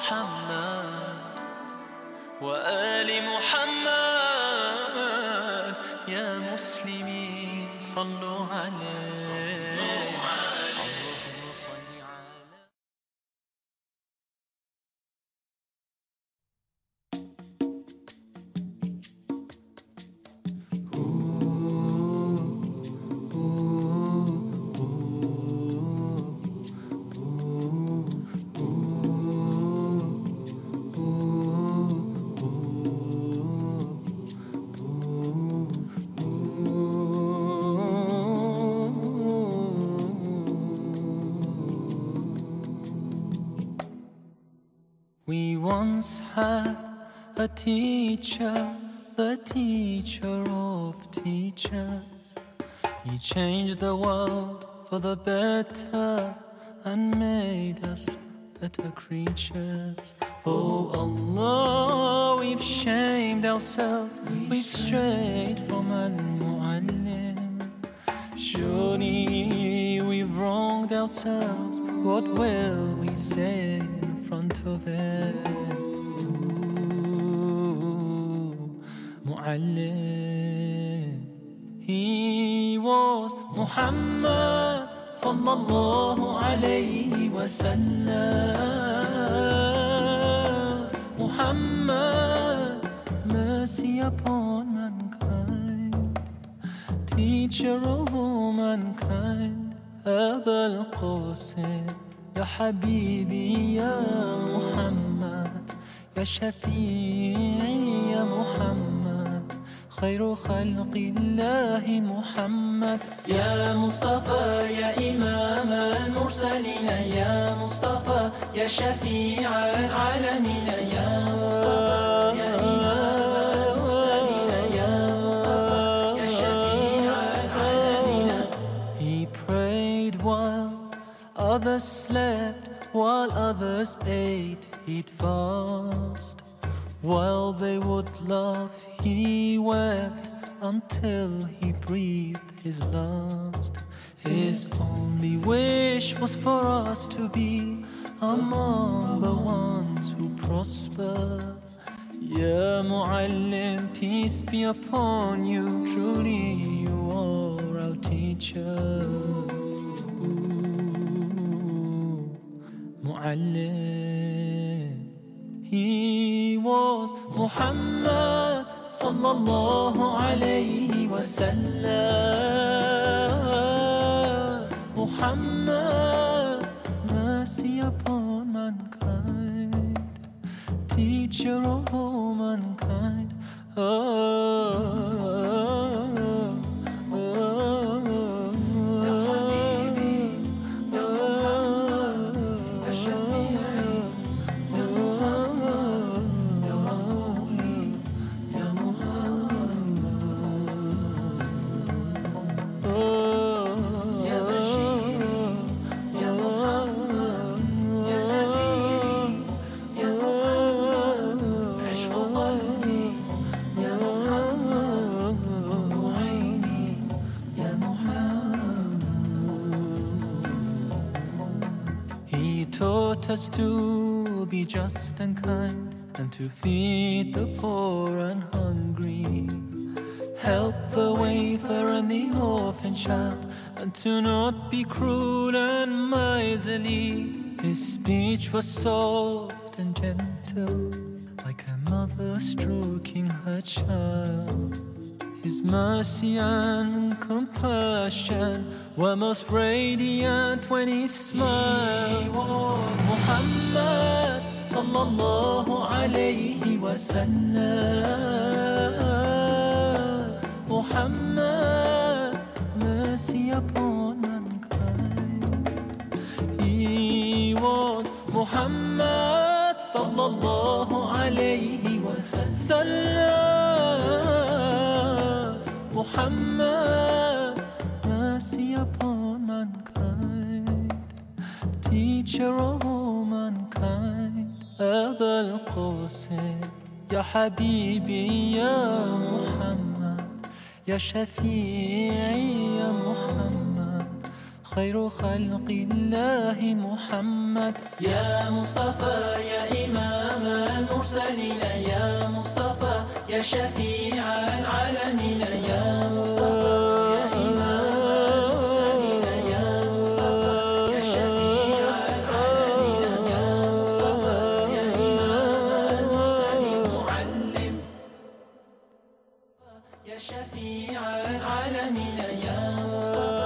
محمد وآل محمد يا مسلمين صلوا عليه اللهم صل على We once had a teacher, the teacher of teachers. He changed the world for the better and made us better creatures. Oh Allah, we've shamed ourselves, we've strayed from Al-Mu'allim. Surely we've wronged ourselves, what will we say in front of it? Mu'allim. He was Muhammad sallallahu alayhi wa sallam. Muhammad, mercy upon mankind, teacher of all mankind. Aba al-Qasim, Ya Habibi, Ya Muhammad, Ya Shafi'i, Ya Muhammad, خير خلق الله محمد. يا مصطفى يا إمام المرسلين، يا مصطفى يا شفيع العالمين، يا مصطفى يا إمام المرسلين، يا مصطفى يا شفيع العالمين. He prayed while others slept, while others ate, he'd fast. While they would laugh, he wept until he breathed his last. His only wish was for us to be among the ones who prosper. Ya Mu'allim, peace be upon you, truly you are our teacher. Mu'allim. He was Muhammad sallallahu alayhi wa sallam. Muhammad, mercy upon mankind, teacher of all mankind. Taught us to be just and kind, and to feed the poor and hungry, help the wafer and the orphan child, and to not be cruel and miserly. His speech was soft and gentle, like a mother stroking her child. His mercy and compassion were most radiant when he smiled. He was Muhammad sallallahu alayhi wa sallam. Muhammad, mercy upon mankind. He was Muhammad sallallahu alayhi wa sallam. Muhammad, mercy upon mankind, teacher of all mankind. Aba al-Qasim, Ya Habibi, Ya Muhammad, Ya Shafi'i, Ya Muhammad, خير خلق الله محمد. يا مصطفى يا إمام المرسلين، يا مصطفى يا شفيع العالمين، يا مصطفى يا إمام المرسلين، يا مصطفى يا شفيع العالمين، يا مصطفى يا إمام المرسلين، معلم يا شفيع العالمين، يا مصطفى